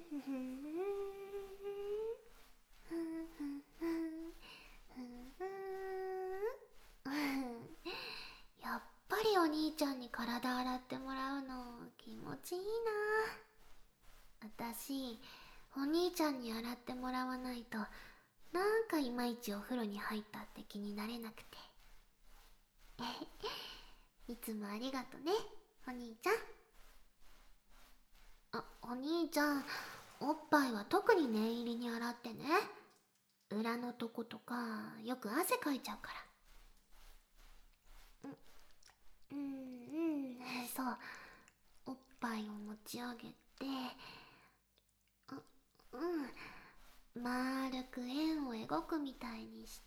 やっぱりお兄ちゃんに体洗ってもらうの気持ちいいな。私、お兄ちゃんに洗ってもらわないとなんかいまいちお風呂に入ったって気になれなくて。いつもありがとね、お兄ちゃん。お兄ちゃん、おっぱいは特に念入りに洗ってね。裏のとことかよく汗かいちゃうから。そう。おっぱいを持ち上げて、丸く円を描くみたいにして、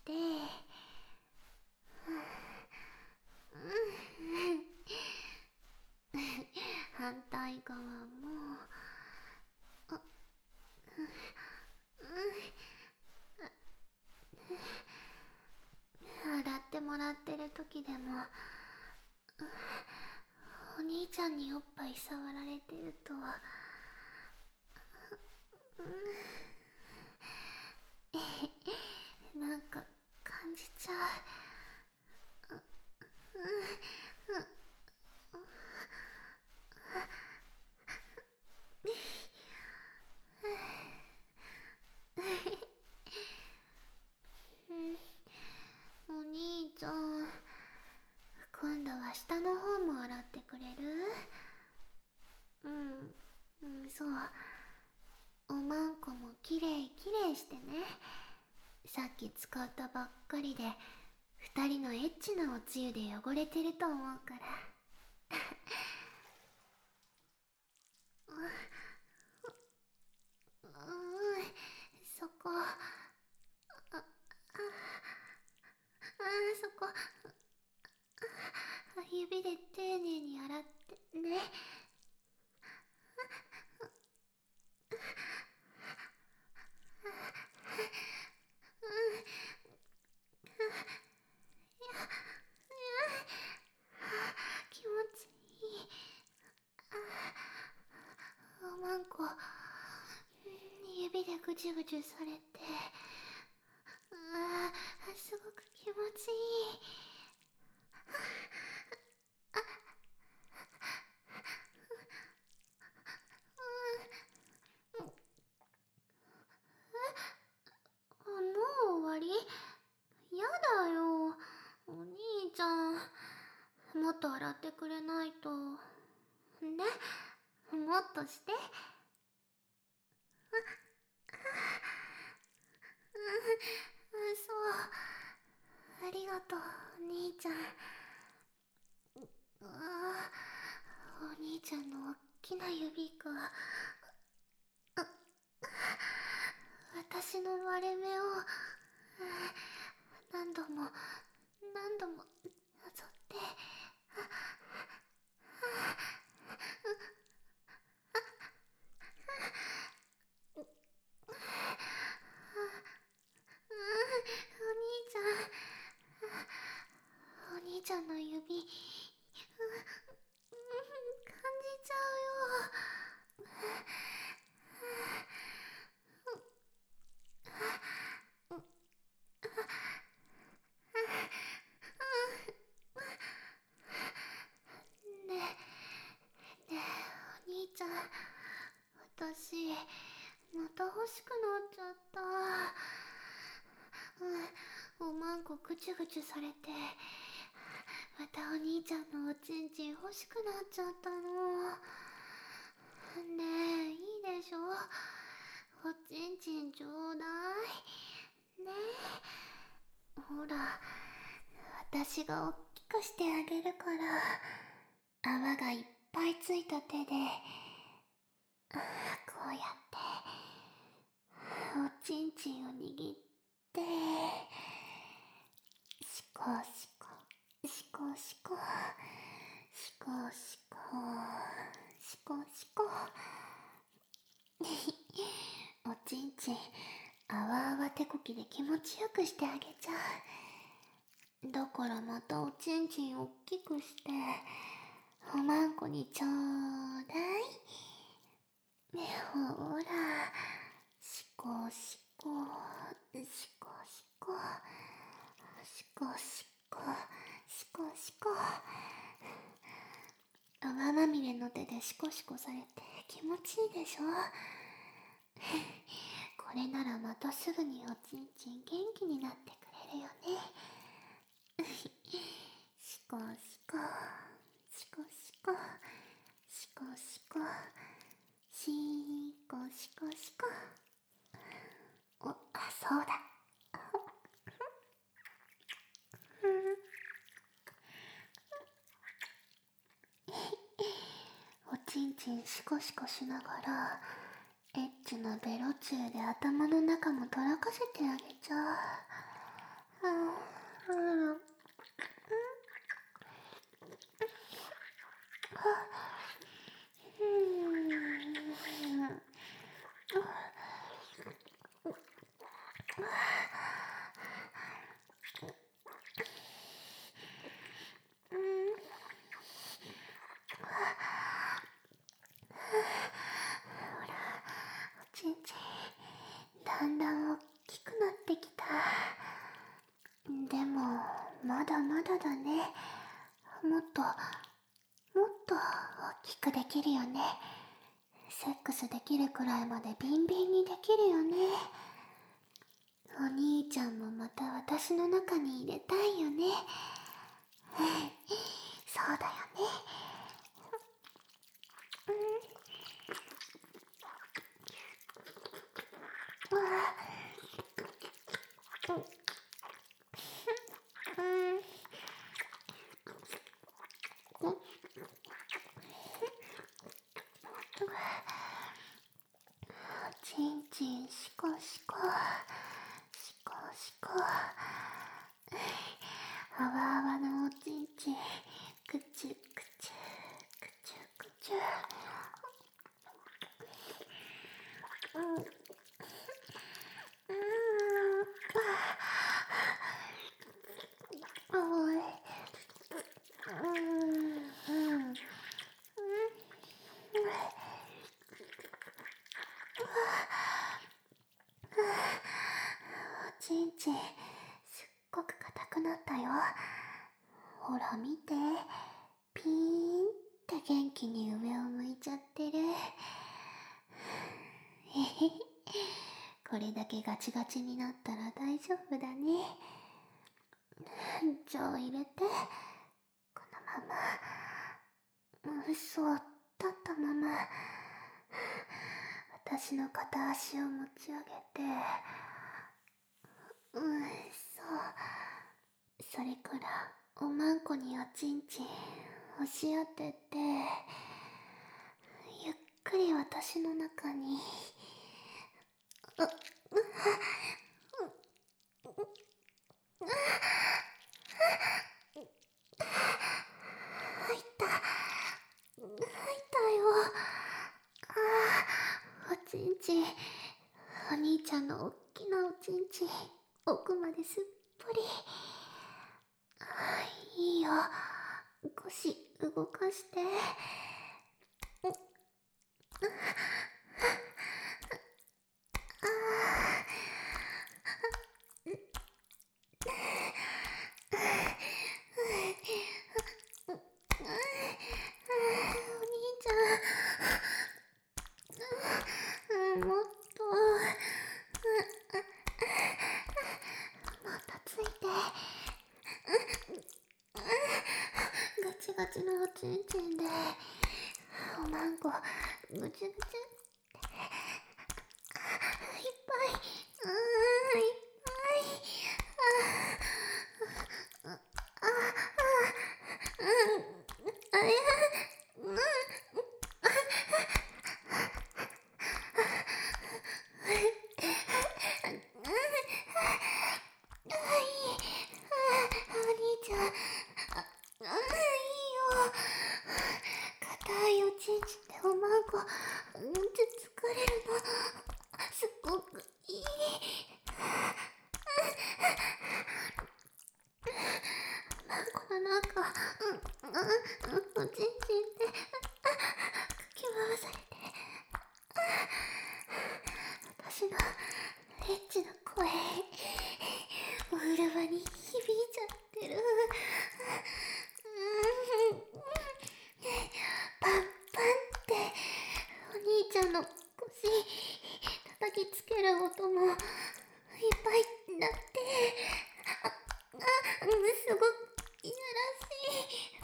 反対側も、洗ってもらってる時でも、お兄ちゃんにおっぱい触られてると、なんか感じちゃう。お兄ちゃん、今度は下の方も洗ってくれる？そう。おまんこもきれいきれいしてね。さっき使ったばっかりで二人のエッチなおつゆで汚れてると思うから。そこ、そこ、指で丁寧に洗ってね。気持ちいい。おまんこ、指でぐちゅぐちゅされて、すごく気持ちいい。もう終わり？やだよ、お兄ちゃん。もっと洗ってくれないと。ね、もっとして。そう。ありがとう、お兄ちゃん。お兄ちゃんのおっきな指が、私の割れ目を、何度も、何度も、なぞって、お兄ちゃんの指、感じちゃうよ。ねえ、お兄ちゃん、私、また欲しくなっちゃった。おまんこぐちゅぐちゅされて、またお兄ちゃんのおちんちん欲しくなっちゃったの。ねえ、いいでしょ？おちんちんちょうだい。ねえ。ほら、私がおっきくしてあげるから。泡がいっぱいついた手で、こうやっておちんちんを握って、シコシコ、シコシコ、シコシコ、シコシコ。おちんちん、あわあわ手こきで気持ちよくしてあげちゃう。だからまたおちんちんおっきくして、おまんこにちょうだい。 ほら、しこしこ、しこしこ、しこしこ、しこしこ。泡まみれの手でシコシコされて気持ちいいでしょ。これならまたすぐにおちんちん元気になってくれるよね。シコシコ、シコシコ、シコシコ、シコシコシコ。そうだ。おちんちんシコシコしながらエッチなベロチューで頭の中もとらかせてあげちゃう。おちんちんだんだん大きくなってきた。でもまだまだだね。もっと大きくできるよね。セックスできるくらいまでビンビンにできるよね。お兄ちゃんもまた私の中に入れたいよね。そうだよね。ちんちんシコシコ、シコシコ。あわあわのおちんちん、くちゅくちゅ、くちゅくちゅ。おい。おちんちんすっごく硬くなったよ。ほら見て、ピーンって元気に上を向いちゃってる。これだけガチガチになったら大丈夫だね。じゃあ入れて、このまま嘘を立ったまま私の片足を持ち上げて、それからおまんこにおちんちん押し当てて、ゆっくり私の中に入ったよ。おちんちん、お兄ちゃんのおっきなおちんちん、奥まですっぽり。いいよ、腰動かして。お兄ちゃん、もっとついて。ガチガチのおちんちんでおまんこぐちゅぐちゅっていっぱい、いっぱい。お兄ちゃん、いいよ。硬いおちんちんでおまんこ疲れるのすっごくいい。おまんこの中、おちんちんでかき回されてのエッチな声お風呂場に響いちゃってる。パンパンってお兄ちゃんの腰叩きつける音もいっぱいになって、すごくいやらしい。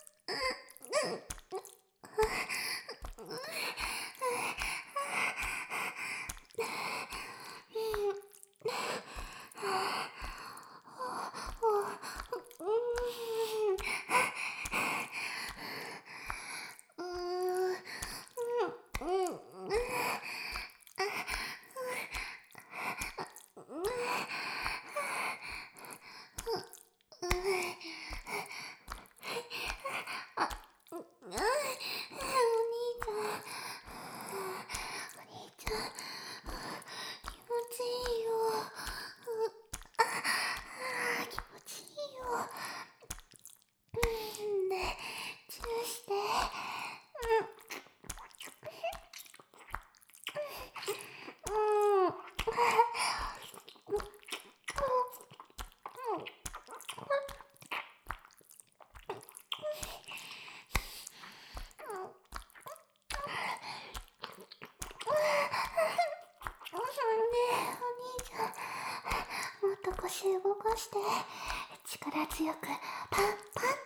もっと腰動かして、力強くパンパンって。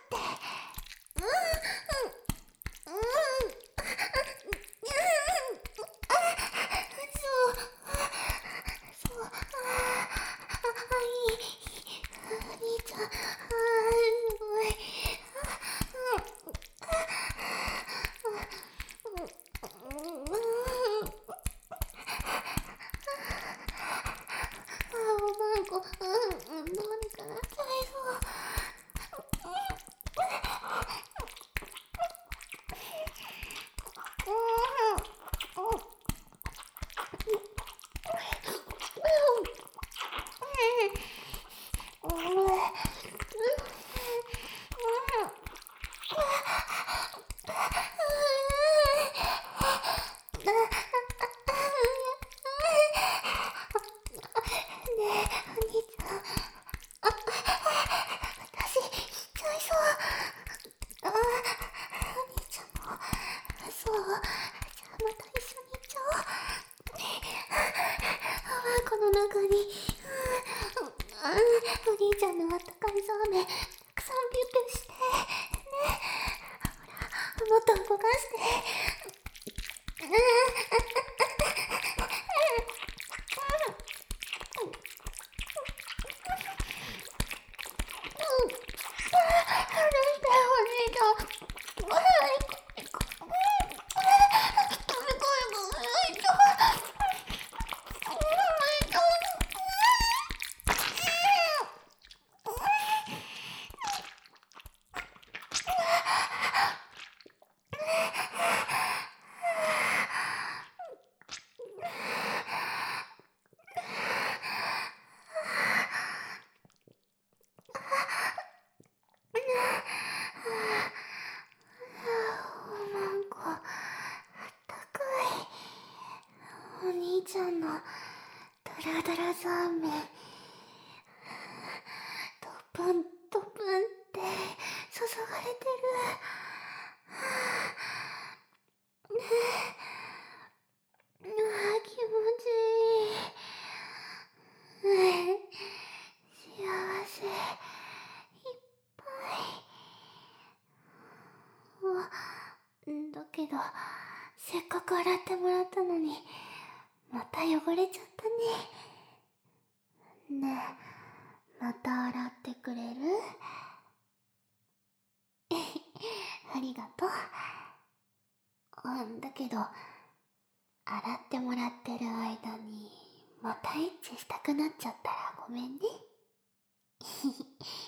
お兄ちゃんのあったかいそうめんたくさんピュッピュしてね。ほらもっと動かして。お兄ちゃんのドラドラザーメンドプンドプンって注がれてる。気持ちいい。幸せいっぱい。だけどせっかく洗ってもらったのにまた汚れちゃったね。ねえ、また洗ってくれる？ありがとう。だけど洗ってもらってる間にまたエッチしたくなっちゃったらごめんね。